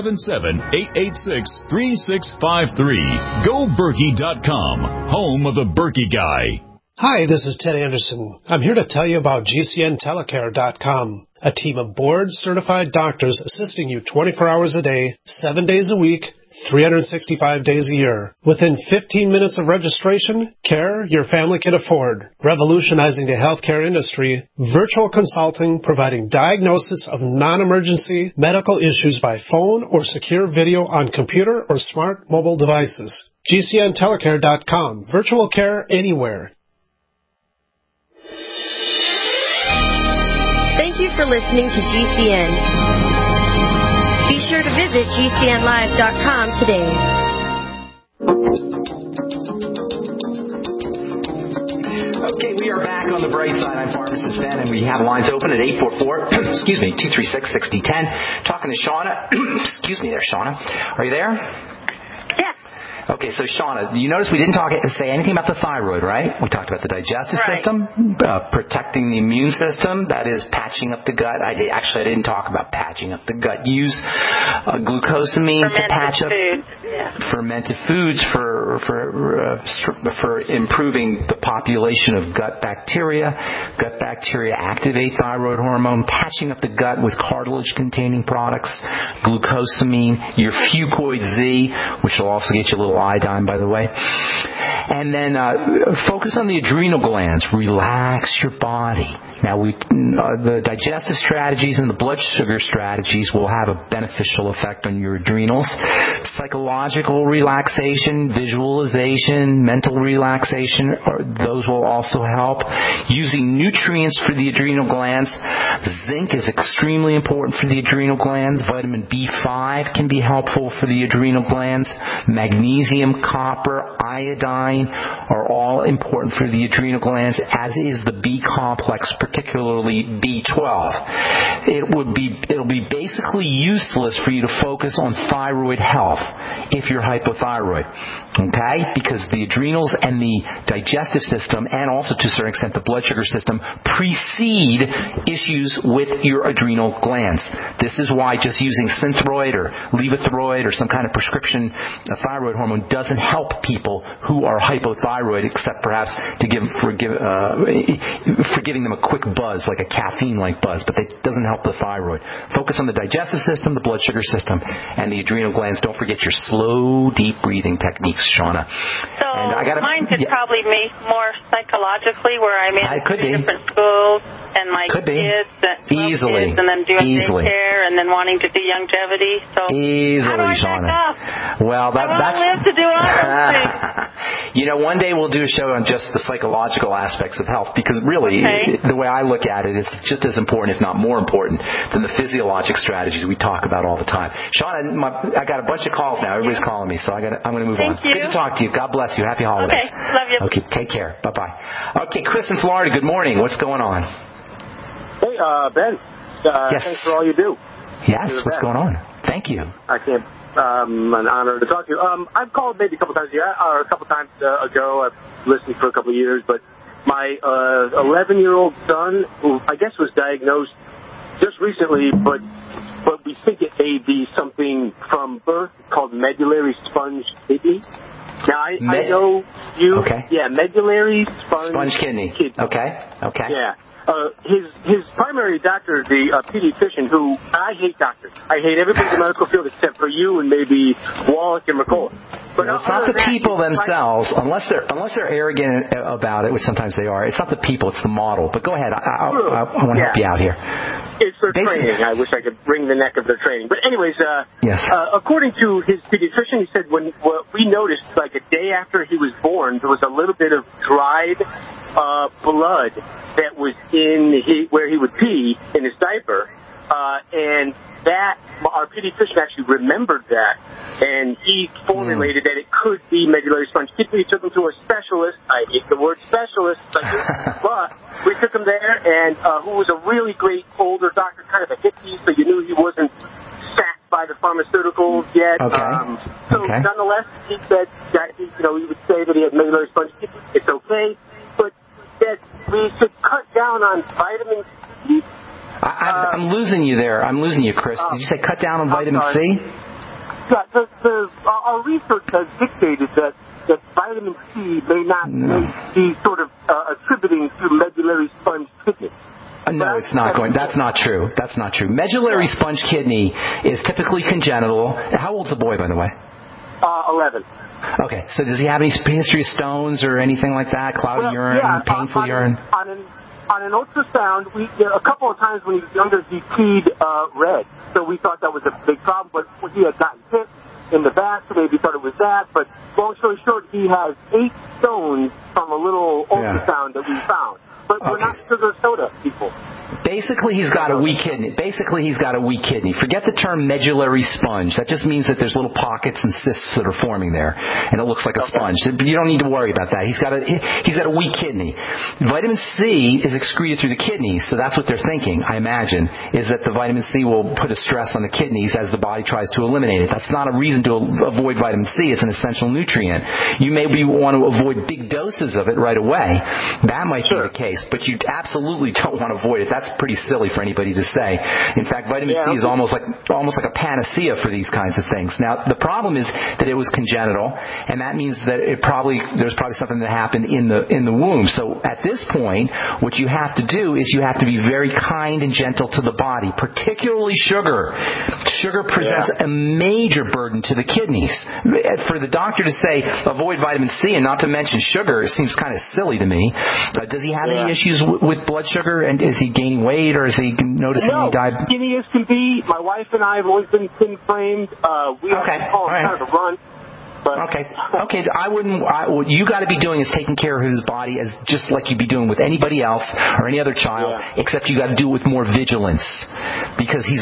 877-886-3653. GoBerkey.com, home of the Berkey Guy. Hi, this is Ted Anderson. I'm here to tell you about GCNTelecare.com, a team of board-certified doctors assisting you 24 hours a day, 7 days a week, 365 days a year. Within 15 minutes of registration, care your family can afford. Revolutionizing the healthcare industry, virtual consulting providing diagnosis of non-emergency medical issues by phone or secure video on computer or smart mobile devices. GCNTelecare.com, virtual care anywhere. Thank you for listening to GCN. Be sure to visit GCNlive.com today. Okay, we are back on the bright side. I'm Pharmacist Ben, and we have lines open at 844-236-6010. Talking to Shauna. Excuse me there, Shauna. Are you there? Okay, so Shauna, you notice we didn't say anything about the thyroid, right? We talked about the digestive system, protecting the immune system, that is patching up the gut. I didn't talk about patching up the gut. Use glucosamine to patch up fermented foods for improving the population of gut bacteria. Gut bacteria activate thyroid hormone, patching up the gut with cartilage-containing products, glucosamine, your Fucoid Z, which will also get you a little iodine, by the way. And then focus on the adrenal glands. Relax your body. Now, the digestive strategies and the blood sugar strategies will have a beneficial effect on your adrenals. Psychological relaxation, visualization, mental relaxation, those will also help. Using nutrients for the adrenal glands. Zinc is extremely important for the adrenal glands. Vitamin B5 can be helpful for the adrenal glands. Magnesium, copper, iodine are all important for the adrenal glands, as is the B complex, particularly B12. It'll be basically useless for you to focus on thyroid health if you're hypothyroid. Okay? Because the adrenals and the digestive system, and also to a certain extent the blood sugar system, precede issues with your adrenal glands. This is why just using Synthroid or Levothyroid or some kind of prescription thyroid hormone doesn't help people who are hypothyroid, except perhaps to for giving them a quick buzz, like a caffeine-like buzz, but it doesn't help the thyroid. Focus on the digestive system, the blood sugar system, and the adrenal glands. Don't forget your slow, deep breathing techniques, Shauna. So So mine could probably be more psychologically, where I'm in different schools and my kids, Easily. Kids, and then doing daycare and then wanting to do longevity. So how do I back off? Well, I want to live to do all those things. You know, one day we'll do a show on just the psychological aspects of health, because really, the way I look at it, it's just as important, if not more important, than the physiologic strategies we talk about all the time. Sean, I got a bunch of calls now. Everybody's calling me, so I'm going to move on. Thank you. Good to talk to you. God bless you. Happy holidays. Okay, love you. Okay, take care. Bye-bye. Okay, Chris in Florida, good morning. What's going on? Hey, Ben. Yes. Thanks for all you do. Yes, what's going on? Thank you. An honor to talk to you. I've called maybe a couple times or a couple times ago. I've listened for a couple of years, but my 11-year-old son, who I guess was diagnosed just recently, but we think it may be something from birth called medullary sponge kidney. Now, I know you... Okay. Yeah, medullary sponge kidney. Okay. Yeah. His primary doctor, the pediatrician, who I hate doctors. I hate everybody in the medical field except for you and maybe Wallach and McCullough. But it's not the people themselves, unless they're arrogant about it, which sometimes they are. It's not the people, it's the model. But go ahead. I want to help you out here. It's their training. I wish I could wring the neck of their training. But anyways, according to his pediatrician, he said what we noticed, like a day after he was born, there was a little bit of dried blood that was where he would pee in his diaper, and that our pediatrician actually remembered that, and he formulated that it could be medullary sponge kidney. He took him to a specialist. I hate the word specialist, but we took him there, and who was a really great older doctor, kind of a hippie, so you knew he wasn't sacked by the pharmaceuticals yet. Nonetheless, he said that he would say that he had medullary sponge kidney. It's okay, but that we should cut down on vitamin C. I'm losing you there. I'm losing you, Chris. Did you say cut down on vitamin C? Yeah, our research has dictated that vitamin C may not be sort of attributing to medullary sponge kidney. No, it's not going. That's not true. That's not true. Medullary sponge kidney is typically congenital. How old's the boy, by the way? 11. Okay, so does he have any history of stones or anything like that? Cloudy urine, painful urine? On an ultrasound, a couple of times when he was younger, he peed red. So we thought that was a big problem, but he had gotten hit in the back, so maybe thought it was that. But long story short, he has 8 stones from a little ultrasound that we found. But we're not sugar soda people. Basically, he's got a weak kidney. Forget the term medullary sponge. That just means that there's little pockets and cysts that are forming there, and it looks like a sponge. You don't need to worry about that. He's got a weak kidney. Vitamin C is excreted through the kidneys, so that's what they're thinking, I imagine, is that the vitamin C will put a stress on the kidneys as the body tries to eliminate it. That's not a reason to avoid vitamin C. It's an essential nutrient. You maybe want to avoid big doses of it right away. That might be the case, but you absolutely don't want to avoid it. That's pretty silly for anybody to say. In fact, vitamin C is almost like a panacea for these kinds of things. Now, the problem is that it was congenital, and that means that there's probably something that happened in the womb. So at this point, what you have to do is you have to be very kind and gentle to the body, particularly sugar. Sugar presents a major burden to the kidneys. For the doctor to say avoid vitamin C and not to mention sugar seems kind of silly to me. Does he have any issues with blood sugar, and is he gaining weight, or is he noticing any diabetes? Skinny as can be. My wife and I have always been thin-framed. We have to call him kind of a run. Okay. What you got to be doing is taking care of his body as just like you'd be doing with anybody else or any other child, except you got to do it with more vigilance, because he's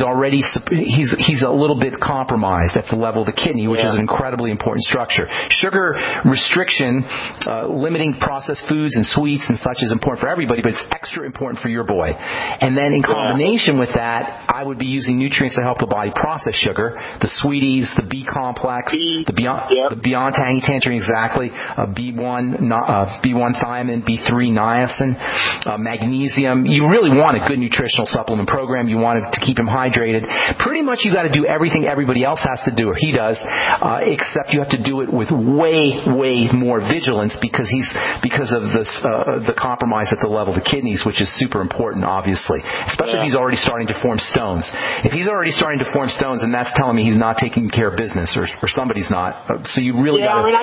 a little bit compromised at the level of the kidney, which is an incredibly important structure. Sugar restriction, limiting processed foods and sweets and such is important for everybody, but it's extra important for your boy. And then in combination with that, I would be using nutrients to help the body process sugar, the sweeties, the B complex, the Beyond Tangy Tangerine, exactly. B1 thiamine, B3 niacin, magnesium. You really want a good nutritional supplement program. You want it to keep him hydrated. Pretty much you got to do everything everybody else has to do, or he does, except you have to do it with way more vigilance because of this, the compromise at the level of the kidneys, which is super important, obviously, especially if he's already starting to form stones. If he's already starting to form stones, then that's telling me he's not taking care of business, or somebody's not. So you really got to...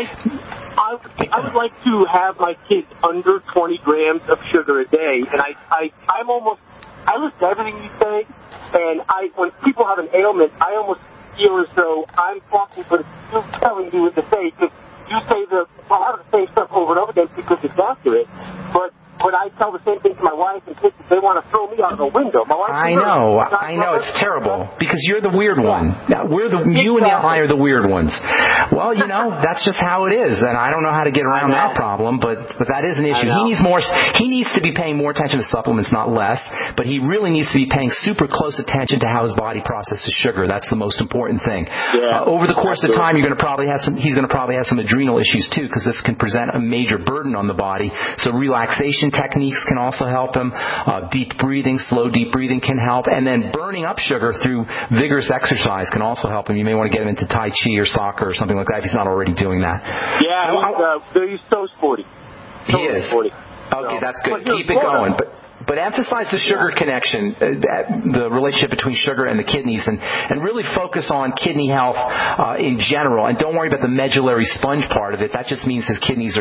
I would like to have my kids under 20 grams of sugar a day, and I listen to everything you say, and when people have an ailment, I almost feel as though I'm talking, but you're telling me what to say, because you say a lot of the same stuff over and over again because it's accurate, but I tell the same thing to my wife and kids, they want to throw me out of the window. My wife, I know, it's terrible, because you're the weird one. You and the outlier are the weird ones. Well, that's just how it is, and I don't know how to get around that problem, but that is an issue. He needs to be paying more attention to supplements, not less, but he really needs to be paying super close attention to how his body processes sugar. That's the most important thing. Over the course of time, he's going to probably have some adrenal issues too, because this can present a major burden on the body. So relaxation techniques can also help him. Deep breathing, slow deep breathing can help. And then burning up sugar through vigorous exercise can also help him. You may want to get him into Tai Chi or soccer or something like that if he's not already doing that. Yeah, he's so sporty. He is. Okay, that's good. Keep it going. But emphasize the sugar connection, the relationship between sugar and the kidneys, and really focus on kidney health in general. And don't worry about the medullary sponge part of it. That just means the kidneys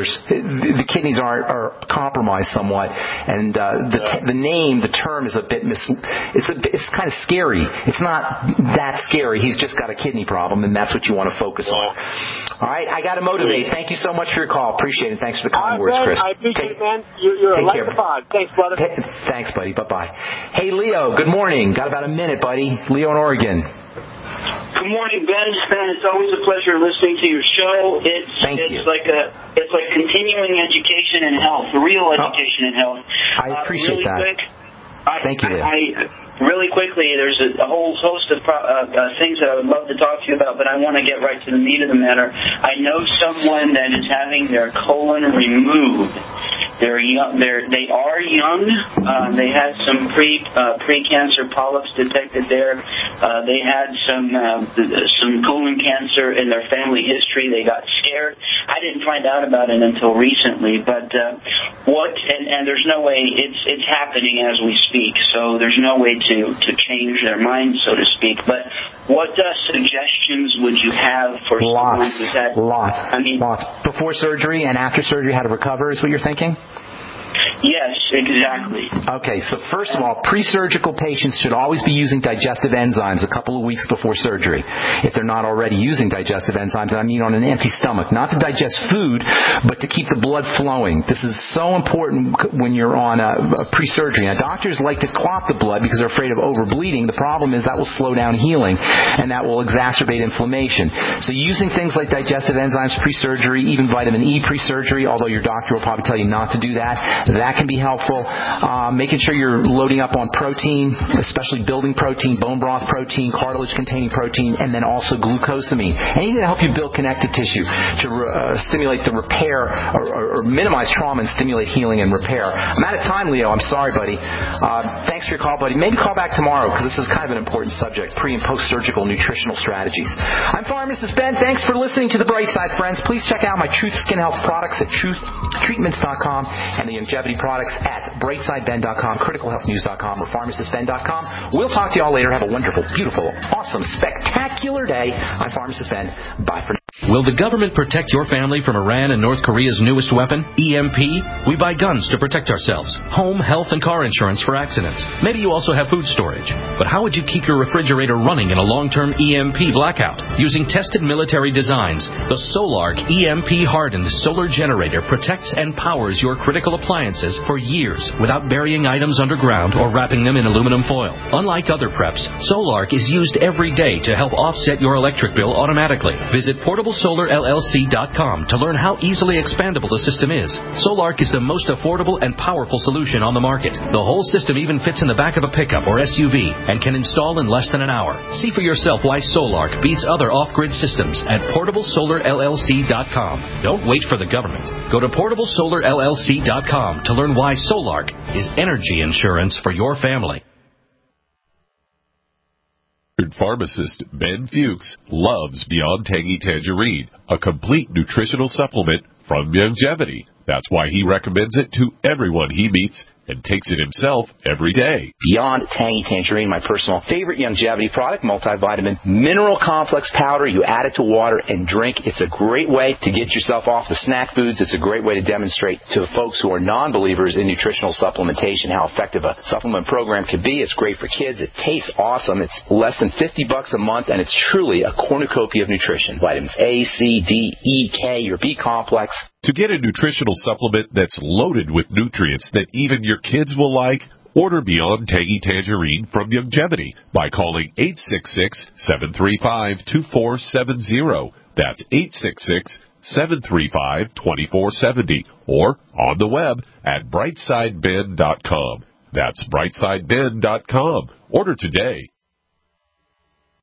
are compromised somewhat. And the term is a bit it's kind of scary. It's not that scary. He's just got a kidney problem, and that's what you want to focus on. All right, I got to motivate. Thank you so much for your call. Appreciate it. Thanks for the kind words, Chris. I appreciate it, man. You're a light of the pod. Thanks, brother. Thanks, buddy. Bye-bye. Hey, Leo, good morning. Got about a minute, buddy. Leo in Oregon. Good morning, Ben. It's always a pleasure listening to your show. It's like continuing education in health, real education in health. I appreciate really that. Quick, Thank you, Leo. Really quickly, there's a whole host of things that I would love to talk to you about, but I want to get right to the meat of the matter. I know someone that is having their colon removed. They are young. They had some pre-cancer polyps detected there. They had some colon cancer in their family history. They got scared. I didn't find out about it until recently. But and there's no way it's happening as we speak. So there's no way to change their mind, so to speak. But what suggestions would you have for someone who's had lots before surgery and after surgery, how to recover is what you're thinking? Yes, exactly. Okay, so first of all, pre-surgical patients should always be using digestive enzymes a couple of weeks before surgery. If they're not already using digestive enzymes, I mean on an empty stomach, not to digest food, but to keep the blood flowing. This is so important when you're on a pre-surgery. Now, doctors like to clot the blood because they're afraid of overbleeding. The problem is that will slow down healing, and that will exacerbate inflammation. So using things like digestive enzymes pre-surgery, even vitamin E pre-surgery, although your doctor will probably tell you not to do that, that can be helpful. Making sure you're loading up on protein, especially building protein, bone broth protein, cartilage-containing protein, and then also glucosamine. Anything to help you build connective tissue to stimulate the repair or minimize trauma and stimulate healing and repair. I'm out of time, Leo. I'm sorry, buddy. Thanks for your call, buddy. Maybe call back tomorrow because this is kind of an important subject, pre- and post-surgical nutritional strategies. I'm Pharmacist Ben. Thanks for listening to The Bright Side, friends. Please check out my Truth Skin Health products at truthtreatments.com and the Longevity products at brightsideben.com, criticalhealthnews.com, or pharmacistben.com. We'll talk to you all later. Have a wonderful, beautiful, awesome, spectacular day. I'm Pharmacist Ben. Bye for now. Will the government protect your family from Iran and North Korea's newest weapon, EMP? We buy guns to protect ourselves, home, health, and car insurance for accidents. Maybe you also have food storage. But how would you keep your refrigerator running in a long-term EMP blackout? Using tested military designs, the Solark EMP-hardened solar generator protects and powers your critical appliances for years without burying items underground or wrapping them in aluminum foil. Unlike other preps, Solark is used every day to help offset your electric bill automatically. Visit PortableSolarLLC.com to learn how easily expandable the system is. Solark is the most affordable and powerful solution on the market. The whole system even fits in the back of a pickup or SUV and can install in less than an hour. See for yourself why Solark beats other off-grid systems at PortableSolarLLC.com. Don't wait for the government. Go to PortableSolarLLC.com to learn why Solark is energy insurance for your family. Pharmacist Ben Fuchs loves Beyond Tangy Tangerine, a complete nutritional supplement from Youngevity. That's why he recommends it to everyone he meets and takes it himself every day. Beyond Tangy Tangerine, my personal favorite Youngevity product, multivitamin mineral complex powder. You add it to water and drink. It's a great way to get yourself off the snack foods. It's a great way to demonstrate to folks who are non-believers in nutritional supplementation how effective a supplement program can be. It's great for kids. It tastes awesome. It's less than $50 a month, and it's truly a cornucopia of nutrition. Vitamins A, C, D, E, K, your B complex. To get a nutritional supplement that's loaded with nutrients that even your kids will like, order Beyond Tangy Tangerine from Youngevity by calling 866-735-2470. That's 866-735-2470. Or on the web at brightsideben.com. That's brightsideben.com. Order today.